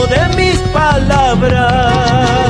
peso de mis palabras.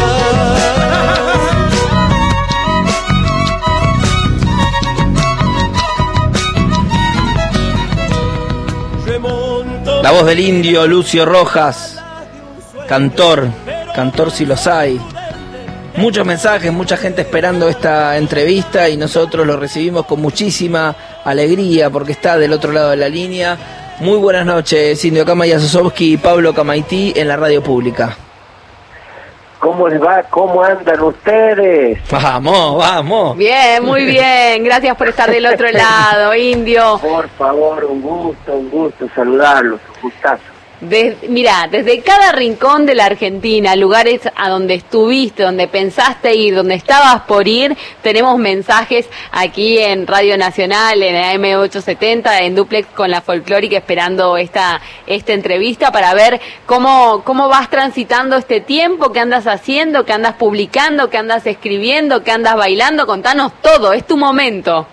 La voz del indio Lucio Rojas, cantor si los hay. Muchos mensajes, mucha gente esperando esta entrevista y nosotros lo recibimos con muchísima alegría porque está del otro lado de la línea. Muy buenas noches, Indio Camaya Sosovsky y Pablo Camaití en la radio pública. ¿Cómo les va? ¿Cómo andan ustedes? Vamos. Bien, muy bien. Gracias por estar del otro lado, Indio. Por favor, un gusto saludarlos, un gustazo. Mira, desde cada rincón de la Argentina, lugares a donde estuviste, donde pensaste ir, donde estabas por ir, tenemos mensajes aquí en Radio Nacional, en AM870, en Duplex con la Folclórica, esperando esta entrevista para ver cómo vas transitando este tiempo, qué andas haciendo, qué andas publicando, qué andas escribiendo, qué andas bailando. Contanos todo, es tu momento.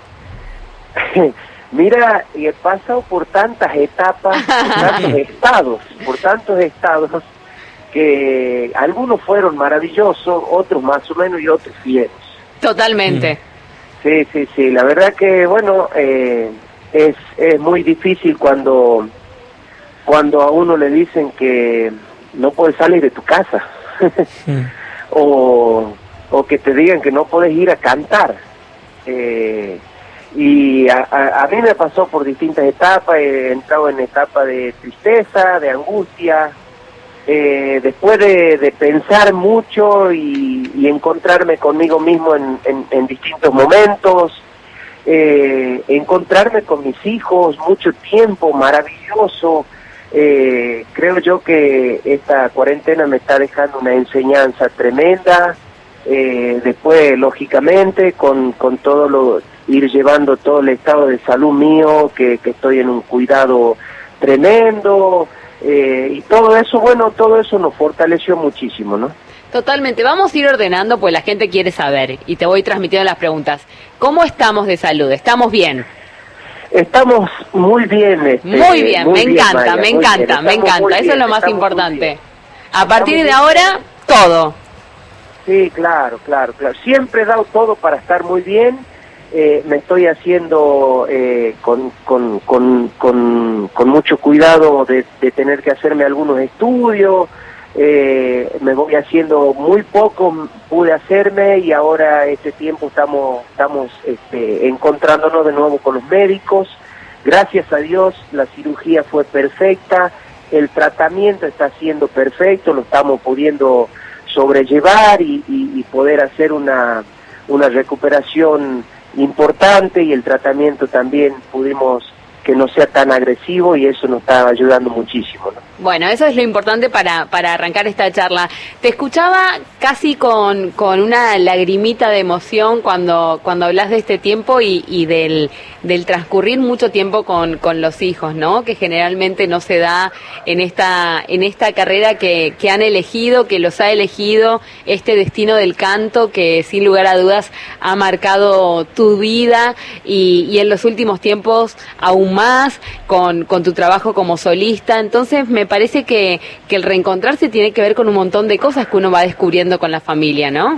Mira, he pasado por tantas etapas, por tantos estados, que algunos fueron maravillosos, otros más o menos y otros fieros. Totalmente. Sí, la verdad que, bueno, es muy difícil cuando a uno le dicen que no puedes salir de tu casa, o que te digan que no puedes ir a cantar. Y a mí me pasó por distintas etapas, he entrado en etapa de tristeza, de angustia, después de pensar mucho y encontrarme conmigo mismo en distintos momentos, encontrarme con mis hijos, mucho tiempo, maravilloso. Creo yo que esta cuarentena me está dejando una enseñanza tremenda, después lógicamente con todo ir llevando todo el estado de salud mío, que estoy en un cuidado tremendo, y todo eso nos fortaleció muchísimo, ¿no? Totalmente, vamos a ir ordenando, pues la gente quiere saber, y te voy transmitiendo las preguntas. ¿Cómo estamos de salud? ¿Estamos bien? Estamos muy bien. Muy bien, me encanta, bien, eso es lo más importante. A partir de ahora, todo. Sí, claro. Siempre he dado todo para estar muy bien. Me estoy haciendo con mucho cuidado de tener que hacerme algunos estudios. Me voy haciendo muy poco, pude hacerme, y ahora este tiempo estamos encontrándonos de nuevo con los médicos. Gracias a Dios la cirugía fue perfecta, el tratamiento está siendo perfecto, lo estamos pudiendo sobrellevar y poder hacer una recuperación importante, y el tratamiento también pudimos que no sea tan agresivo, y eso nos está ayudando muchísimo, ¿no? Bueno, eso es lo importante para arrancar esta charla. Te escuchaba casi con una lagrimita de emoción cuando hablas de este tiempo y del transcurrir mucho tiempo con los hijos, ¿no? Que generalmente no se da en esta carrera que han elegido, que los ha elegido este destino del canto, que sin lugar a dudas ha marcado tu vida y en los últimos tiempos aún más con tu trabajo como solista. Entonces me parece que el reencontrarse tiene que ver con un montón de cosas que uno va descubriendo con la familia, ¿no?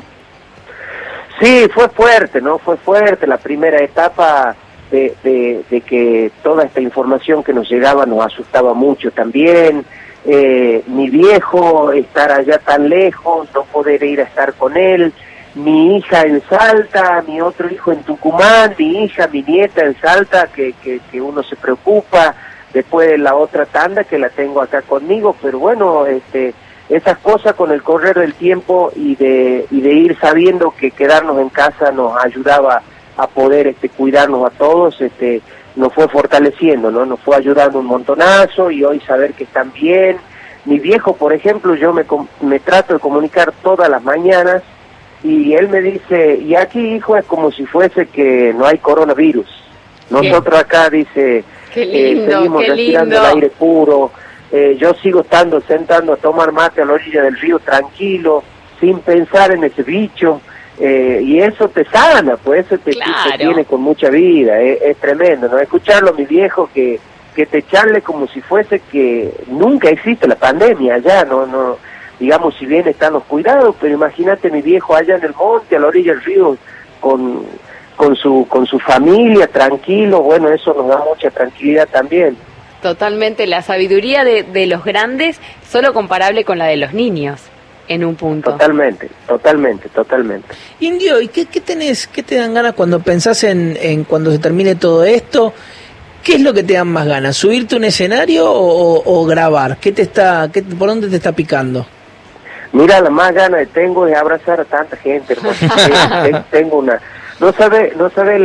Sí, fue fuerte, ¿no? Fue fuerte la primera etapa de que toda esta información que nos llegaba nos asustaba mucho también. Mi viejo estar allá tan lejos, no poder ir a estar con él, mi hija en Salta, mi otro hijo en Tucumán, mi hija, mi nieta en Salta, que uno se preocupa. Después de la otra tanda que la tengo acá conmigo, pero bueno, esas cosas con el correr del tiempo y de ir sabiendo que quedarnos en casa nos ayudaba a poder cuidarnos a todos, nos fue fortaleciendo, ¿no? Nos fue ayudando un montonazo, y hoy saber que están bien. Mi viejo, por ejemplo, yo me trato de comunicar todas las mañanas, y él me dice, y aquí, hijo, es como si fuese que no hay coronavirus. Nosotros acá, dice, seguimos respirando el aire puro, yo sigo sentando a tomar mate a la orilla del río tranquilo, sin pensar en ese bicho, y eso te sana, pues eso te tiene con mucha vida, es tremendo, ¿no? Escucharlo a mi viejo que que te charle como si fuese que nunca existe la pandemia allá, no, digamos, si bien están los cuidados, pero imagínate mi viejo allá en el monte, a la orilla del río, con su familia, tranquilo, bueno, eso nos da mucha tranquilidad también. Totalmente, la sabiduría de los grandes, solo comparable con la de los niños, en un punto. Totalmente. Indio, ¿y qué te dan ganas cuando pensás en cuando se termine todo esto? ¿Qué es lo que te dan más ganas? ¿Subirte a un escenario o grabar? ¿Por dónde te está picando? Mira, la más ganas que tengo es abrazar a tanta gente, hermano. Tengo una... No sabe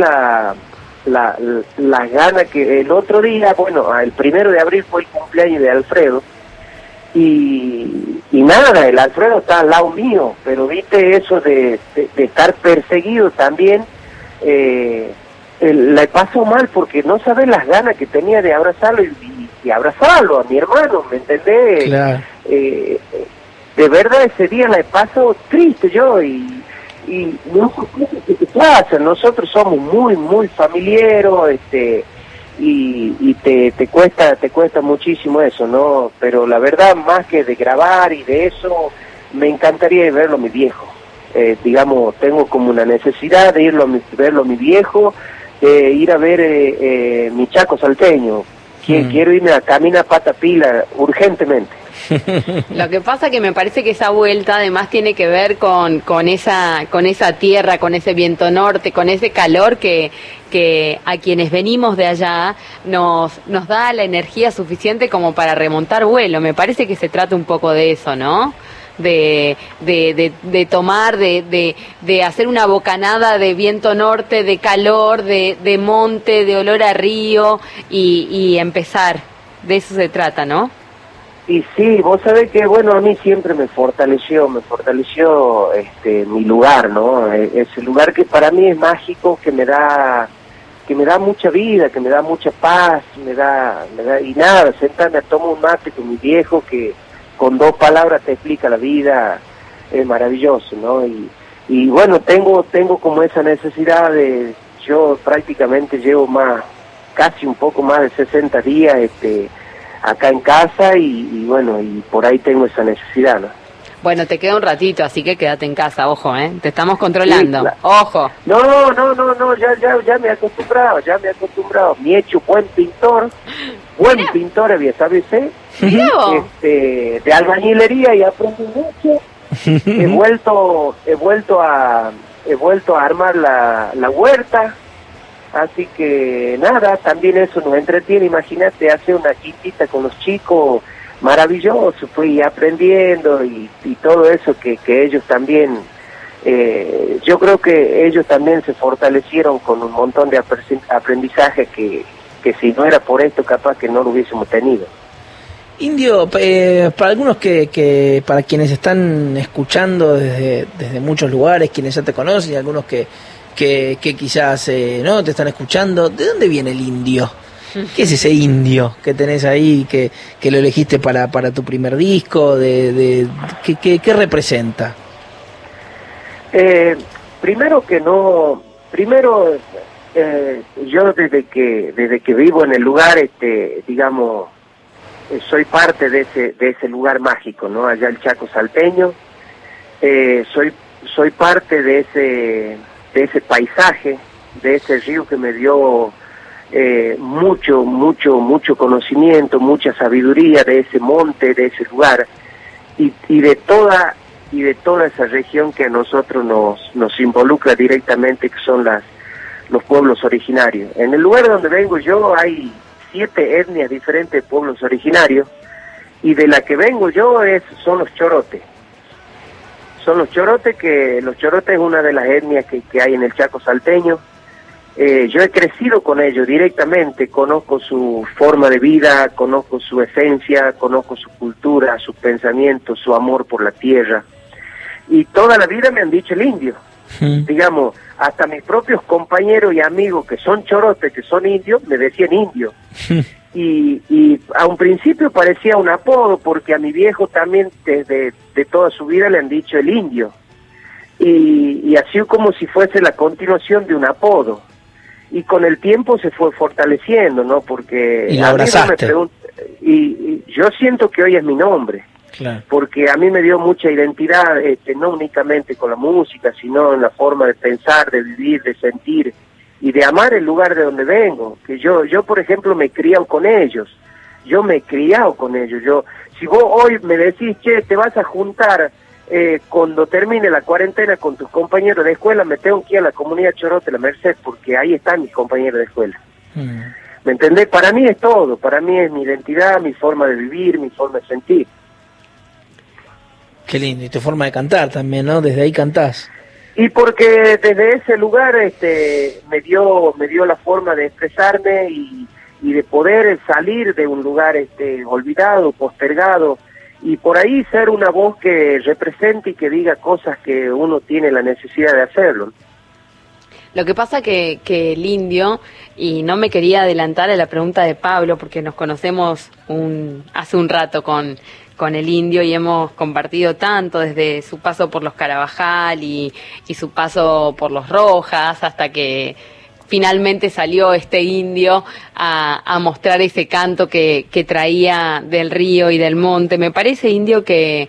la gana que el otro día, bueno, el 1 de abril fue el cumpleaños de Alfredo, y nada, el Alfredo está al lado mío, pero viste eso de estar perseguido también, la paso mal porque no sabes las ganas que tenía de abrazarlo y abrazarlo a mi hermano, ¿me entendés? Claro. De verdad ese día la paso triste yo y no sé qué te pasa, nosotros somos muy familiares, y te cuesta muchísimo eso, ¿no? Pero la verdad, más que de grabar y de eso, me encantaría verlo a mi viejo. Digamos, tengo como una necesidad de verlo a mi viejo, ir a ver mi Chaco salteño. Quiero irme a caminar pata pila urgentemente. Lo que pasa que me parece que esa vuelta además tiene que ver con esa tierra, con ese viento norte, con ese calor que a quienes venimos de allá nos da la energía suficiente como para remontar vuelo. Me parece que se trata un poco de eso, ¿no? De tomar, de hacer una bocanada de viento norte, de calor, de monte, de olor a río y empezar. De eso se trata, ¿no? Y sí, vos sabés que, bueno, a mí siempre me fortaleció mi lugar, ¿no? Ese lugar que para mí es mágico, que me da mucha vida, que me da mucha paz, y nada, sentarme a tomar un mate con mi viejo que con 2 palabras te explica la vida, es maravilloso, ¿no? Y bueno, tengo como esa necesidad yo prácticamente llevo casi un poco más de 60 días, acá en casa y bueno, y por ahí tengo esa necesidad, ¿no? Bueno, te queda un ratito, así que quédate en casa, ojo, te estamos controlando, sí, claro. Ojo. No, ya me he acostumbrado, me he hecho buen pintor había, ¿sabes? De albañilería y aprendí mucho, he vuelto a armar la huerta. Así que nada, también eso nos entretiene, imagínate, hacer una quitita con los chicos, maravilloso, fui aprendiendo y todo eso que ellos también, yo creo que ellos también se fortalecieron con un montón de aprendizaje que si no era por esto capaz que no lo hubiésemos tenido. Indio, para algunos para quienes están escuchando desde muchos lugares, quienes ya te conocen y algunos que quizás no te están escuchando, ¿de dónde viene el indio? ¿Qué es ese indio que tenés ahí, que lo elegiste para tu primer disco? ¿Qué representa? Yo desde que vivo en el lugar, digamos, soy parte de ese lugar mágico, ¿no? Allá el Chaco salteño, soy parte de ese paisaje, de ese río que me dio mucho conocimiento, mucha sabiduría, de ese monte, de ese lugar y de toda esa región que a nosotros nos involucra directamente, que son los pueblos originarios. En el lugar donde vengo yo hay 7 etnias diferentes de pueblos originarios, y de la que vengo yo son los chorotes. Son los chorotes, que los chorotes es una de las etnias que hay en el Chaco salteño. Yo he crecido con ellos directamente, conozco su forma de vida, conozco su esencia, conozco su cultura, sus pensamientos, su amor por la tierra. Y toda la vida me han dicho el indio. Digamos, hasta mis propios compañeros y amigos que son chorotes, que son indios, me decían indio. Y a un principio parecía un apodo, porque a mi viejo también desde toda su vida le han dicho el indio. Y así como si fuese la continuación de un apodo. y con el tiempo se fue fortaleciendo, ¿no? Porque y la abrazaste. Y yo siento que hoy es mi nombre. Claro. Porque a mí me dio mucha identidad, no únicamente con la música, sino en la forma de pensar, de vivir, de sentir y de amar el lugar de donde vengo. Que yo por ejemplo, me he criado con ellos. Yo me he criado con ellos. Si vos hoy me decís, che, te vas a juntar cuando termine la cuarentena con tus compañeros de escuela, me tengo que ir a la comunidad Chorote, la Merced, porque ahí están mis compañeros de escuela. ¿Me entendés? Para mí es todo. Para mí es mi identidad, mi forma de vivir, mi forma de sentir. Qué lindo, y tu forma de cantar también, ¿no? Desde ahí cantás. Y porque desde ese lugar me dio la forma de expresarme y de poder salir de un lugar olvidado, postergado, y por ahí ser una voz que represente y que diga cosas que uno tiene la necesidad de hacerlo. Lo que pasa que el Indio, y no me quería adelantar a la pregunta de Pablo, porque nos conocemos hace un rato con el Indio y hemos compartido tanto desde su paso por los Carabajal y su paso por los Rojas hasta que finalmente salió este Indio a mostrar ese canto que traía del río y del monte. Me parece, Indio, que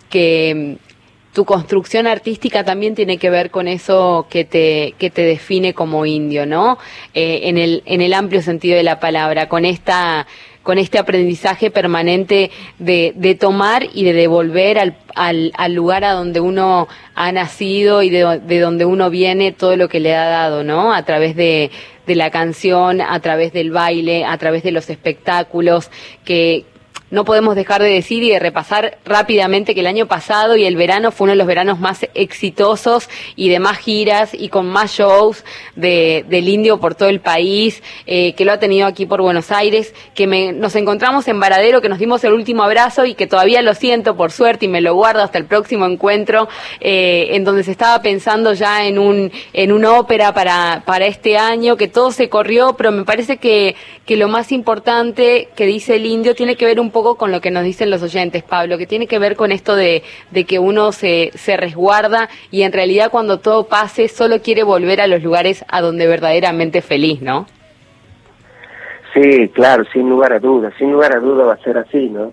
tu construcción artística también tiene que ver con eso que te define como indio, ¿no? En el amplio sentido de la palabra, con este aprendizaje permanente de tomar y de devolver al lugar a donde uno ha nacido y de donde uno viene todo lo que le ha dado, ¿no? A través de la canción, a través del baile, a través de los espectáculos, que no podemos dejar de decir y de repasar rápidamente que el año pasado y el verano fue uno de los veranos más exitosos y de más giras y con más shows del Indio por todo el país, que lo ha tenido aquí por Buenos Aires, que nos encontramos en Varadero, que nos dimos el último abrazo y que todavía lo siento por suerte y me lo guardo hasta el próximo encuentro, en donde se estaba pensando ya en una ópera para este año, que todo se corrió, pero me parece que lo más importante que dice el Indio tiene que ver un poco con lo que nos dicen los oyentes, Pablo, que tiene que ver con esto de que uno se resguarda y en realidad cuando todo pase solo quiere volver a los lugares a donde verdaderamente es feliz, ¿no? Sí, claro, sin lugar a dudas va a ser así, ¿no?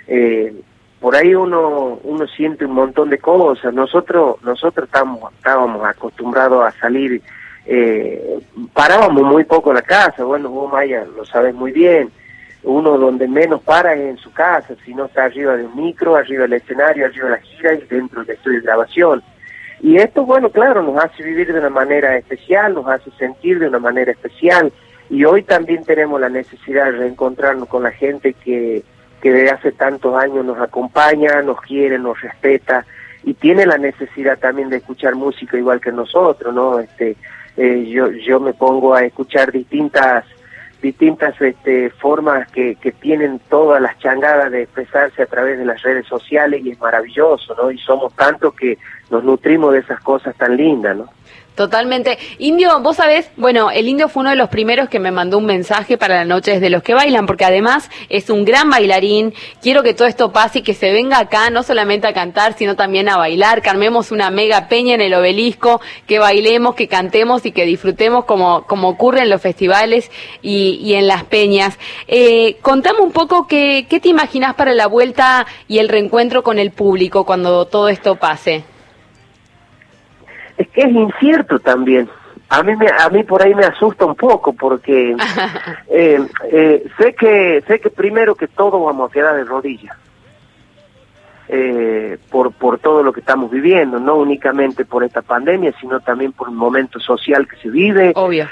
Por ahí uno siente un montón de cosas. Nosotros estábamos acostumbrados a salir, parábamos muy poco en la casa. Bueno, vos, Maya, lo sabes muy bien. Uno donde menos para es en su casa, si no está arriba de un micro, arriba del escenario, arriba de la gira y dentro del estudio de grabación. Y esto, bueno, claro, nos hace vivir de una manera especial, nos hace sentir de una manera especial. Y hoy también tenemos la necesidad de reencontrarnos con la gente que desde hace tantos años nos acompaña, nos quiere, nos respeta y tiene la necesidad también de escuchar música igual que nosotros, ¿no? Yo me pongo a escuchar distintas formas que tienen todas las changadas de expresarse a través de las redes sociales y es maravilloso, ¿no? Y somos tantos que nos nutrimos de esas cosas tan lindas, ¿no? Totalmente. Indio, vos sabés, bueno, el Indio fue uno de los primeros que me mandó un mensaje para la noche desde Los que Bailan, porque además es un gran bailarín. Quiero que todo esto pase y que se venga acá, no solamente a cantar, sino también a bailar, que armemos una mega peña en el Obelisco, que bailemos, que cantemos y que disfrutemos como ocurre en los festivales y en las peñas. Contame un poco qué te imaginás para la vuelta y el reencuentro con el público cuando todo esto pase. Es que es incierto también. A mí por ahí me asusta un poco porque sé que primero que todo vamos a quedar de rodillas por todo lo que estamos viviendo, no únicamente por esta pandemia, sino también por el momento social que se vive. Obvio.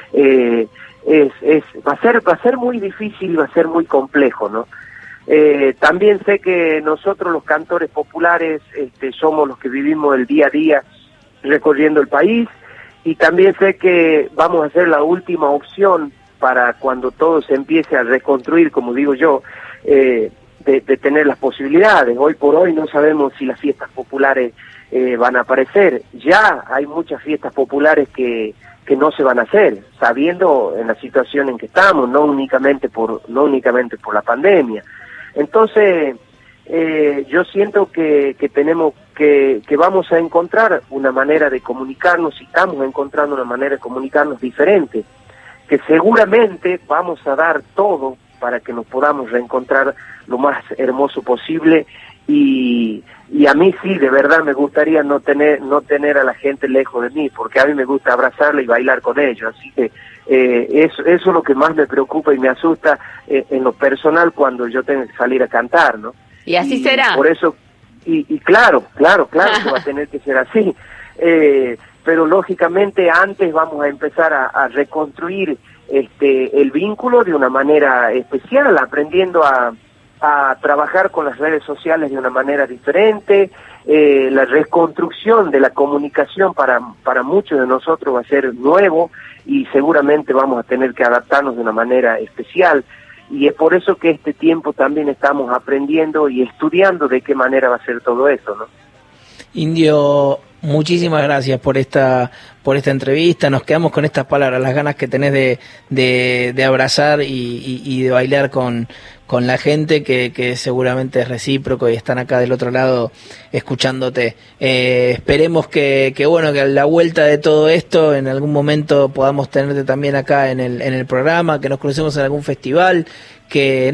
Va a ser muy difícil, va a ser muy complejo, ¿no? También sé que nosotros los cantores populares somos los que vivimos el día a día recorriendo el país y también sé que vamos a ser la última opción para cuando todo se empiece a reconstruir, como digo yo, de tener las posibilidades. Hoy por hoy no sabemos si las fiestas populares van a aparecer. Ya hay muchas fiestas populares que no se van a hacer, sabiendo en la situación en que estamos, no únicamente por la pandemia. Entonces, yo siento que tenemos que vamos a encontrar una manera de comunicarnos y estamos encontrando una manera de comunicarnos diferente, que seguramente vamos a dar todo para que nos podamos reencontrar lo más hermoso posible, y a mí sí, de verdad me gustaría no tener a la gente lejos de mí, porque a mí me gusta abrazarla y bailar con ellos, así que eso es lo que más me preocupa y me asusta en lo personal cuando yo tengo que salir a cantar, ¿no? Y así será. Por eso, y claro que va a tener que ser así, pero lógicamente antes vamos a empezar a reconstruir el vínculo de una manera especial, aprendiendo a trabajar con las redes sociales de una manera diferente. La reconstrucción de la comunicación para muchos de nosotros va a ser nuevo y seguramente vamos a tener que adaptarnos de una manera especial, y es por eso que este tiempo también estamos aprendiendo y estudiando de qué manera va a ser todo eso, ¿no? Indio, muchísimas gracias por esta entrevista. Nos quedamos con estas palabras, las ganas que tenés de abrazar y de bailar con la gente que seguramente es recíproco y están acá del otro lado escuchándote. Esperemos que a la vuelta de todo esto en algún momento podamos tenerte también acá en el programa, que nos crucemos en algún festival, que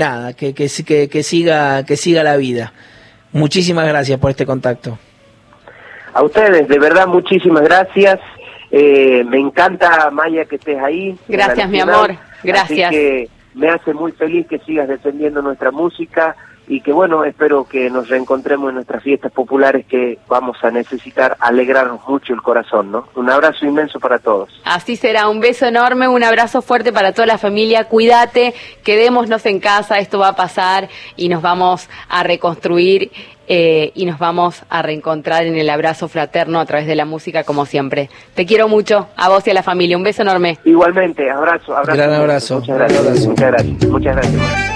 siga la vida. Muchísimas gracias por este contacto. A ustedes, de verdad, muchísimas gracias. Me encanta, Maya, que estés ahí. Gracias, mi amor. Gracias. Así que me hace muy feliz que sigas defendiendo nuestra música y que, bueno, espero que nos reencontremos en nuestras fiestas populares, que vamos a necesitar alegrarnos mucho el corazón, ¿no? Un abrazo inmenso para todos. Así será, un beso enorme, un abrazo fuerte para toda la familia. Cuídate, quedémonos en casa, esto va a pasar y nos vamos a reconstruir. Y nos vamos a reencontrar en el abrazo fraterno a través de la música, como siempre. Te quiero mucho, a vos y a la familia. Un beso enorme. Igualmente, abrazo. Gran abrazo. Muchas gracias. Muchas gracias.